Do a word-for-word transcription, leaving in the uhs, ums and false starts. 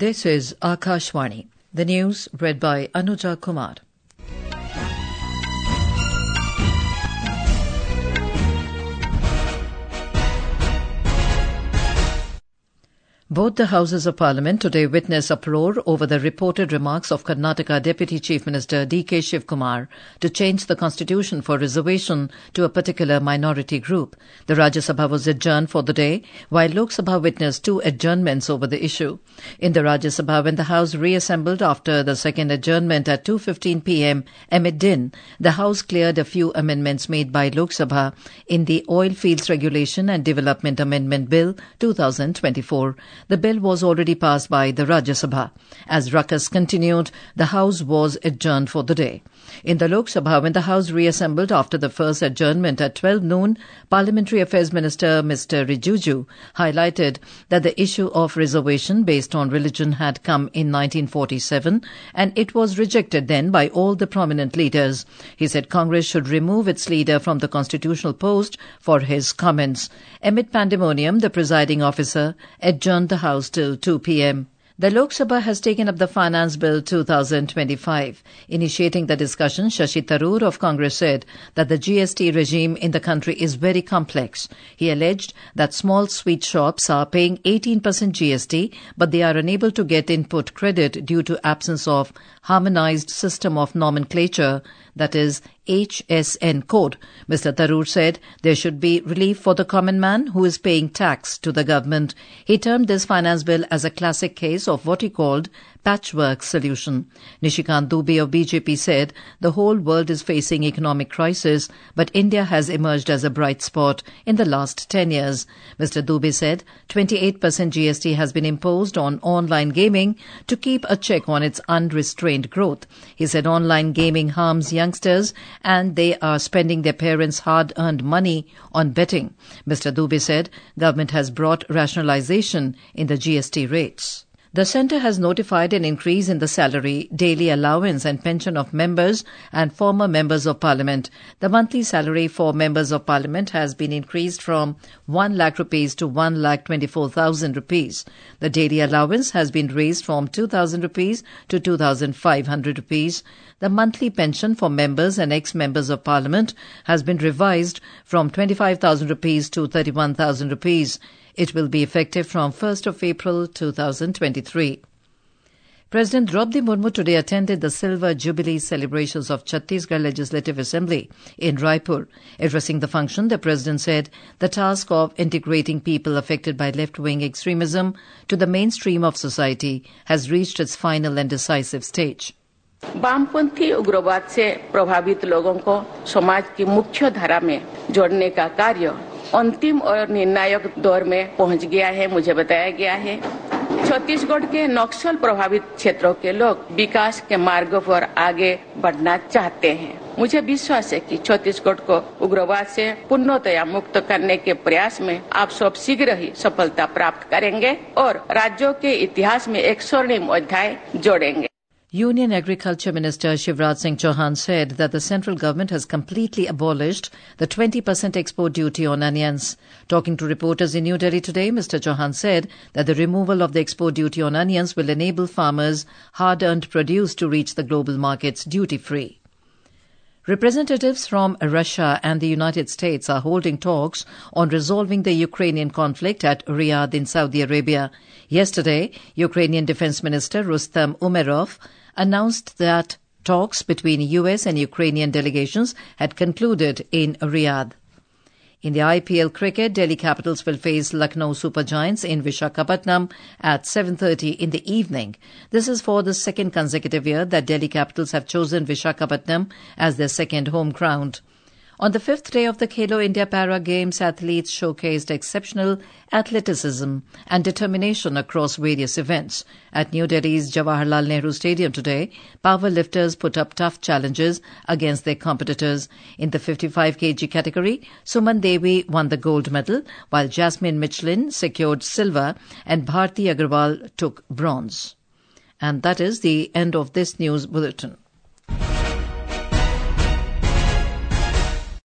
This is Akashvani. The news read by Anuja Kumar. Both the Houses of Parliament today witness uproar over the reported remarks of Karnataka Deputy Chief Minister D K Shivkumar to change the constitution for reservation to a particular minority group. The Rajya Sabha was adjourned for the day, while Lok Sabha witnessed two adjournments over the issue. In the Rajya Sabha, when the House reassembled after the second adjournment at two fifteen p m amid din, the House cleared a few amendments made by Lok Sabha in the Oil Fields Regulation and Development Amendment Bill twenty twenty-four. The bill was already passed by the Rajya Sabha. As ruckus continued, the House was adjourned for the day. In the Lok Sabha, when the House reassembled after the first adjournment at twelve noon, Parliamentary Affairs Minister Mister Rijiju highlighted that the issue of reservation based on religion had come in nineteen forty-seven and it was rejected then by all the prominent leaders. He said Congress should remove its leader from the constitutional post for his comments. Amid pandemonium, the presiding officer adjourned the House till two p m The Lok Sabha has taken up the Finance Bill twenty twenty-five. Initiating the discussion, Shashi Tharoor of Congress said that the G S T regime in the country is very complex. He alleged that small sweet shops are paying eighteen percent G S T, but they are unable to get input credit due to absence of harmonized system of nomenclature, that is H S N code. Mister Tharoor said there should be relief for the common man who is paying tax to the government. He termed this finance bill as a classic case of what he called patchwork solution. Nishikant Dubey of B J P said the whole world is facing economic crisis, but India has emerged as a bright spot in the last ten years. Mister Dubey said twenty-eight percent G S T has been imposed on online gaming to keep a check on its unrestrained growth. He said online gaming harms youngsters and they are spending their parents' hard-earned money on betting. Mister Dubey said government has brought rationalization in the G S T rates. The Centre has notified an increase in the salary, daily allowance and pension of members and former members of Parliament. The monthly salary for members of Parliament has been increased from one lakh rupees to one lakh twenty-four thousand rupees. The daily allowance has been raised from two thousand rupees to two thousand five hundred rupees. The monthly pension for members and ex-members of Parliament has been revised from twenty-five thousand rupees to thirty-one thousand rupees. It will be effective from first of April two thousand twenty-three. President Draupadi Murmu today attended the Silver Jubilee celebrations of Chhattisgarh Legislative Assembly in Raipur. Addressing the function, the President said the task of integrating people affected by left-wing extremism to the mainstream of society has reached its final and decisive stage. वामपंथी उग्रवाद से प्रभावित लोगों को समाज की मुख्य धारा में जोड़ने का कार्य अंतिम और निर्णायक दौर में पहुंच गया है, मुझे बताया गया है। छत्तीसगढ़ के नक्सल प्रभावित क्षेत्रों के लोग विकास के मार्ग पर आगे बढ़ना चाहते हैं। मुझे विश्वास है कि छत्तीसगढ़ को उग्रवाद से पूर्णतया मुक्त करने के प्रयास में आप सब शीघ्र ही सफलता प्राप्त करेंगे और राज्यों के इतिहास में एक स्वर्णिम अध्याय जोड़ेंगे। Union Agriculture Minister Shivraj Singh Chauhan said that the central government has completely abolished the twenty percent export duty on onions. Talking to reporters in New Delhi today, Mister Chauhan said that the removal of the export duty on onions will enable farmers' hard-earned produce to reach the global markets duty-free. Representatives from Russia and the United States are holding talks on resolving the Ukrainian conflict at Riyadh in Saudi Arabia. Yesterday, Ukrainian Defense Minister Rustam Umerov announced that talks between U S and Ukrainian delegations had concluded in Riyadh. In the I P L cricket, Delhi Capitals will face Lucknow Super Giants in Visakhapatnam at seven thirty in the evening. This is for the second consecutive year that Delhi Capitals have chosen Visakhapatnam as their second home ground. On the fifth day of the Khelo India Para Games, athletes showcased exceptional athleticism and determination across various events. At New Delhi's Jawaharlal Nehru Stadium today, powerlifters put up tough challenges against their competitors. In the fifty-five kilogram category, Suman Devi won the gold medal, while Jasmine Michelin secured silver and Bharti Agarwal took bronze. And that is the end of this news bulletin.